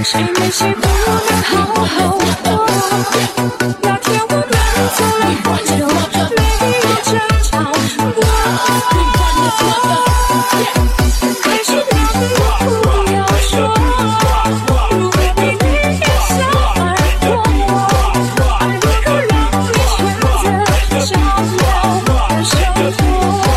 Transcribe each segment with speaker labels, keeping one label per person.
Speaker 1: 谁没谁不能好好过？那天我们走了很久，没有争吵过。还是那句话不要说，如果你一笑而过，爱为何让你选择照亮的生活？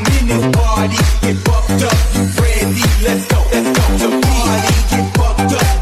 Speaker 2: Get fucked up,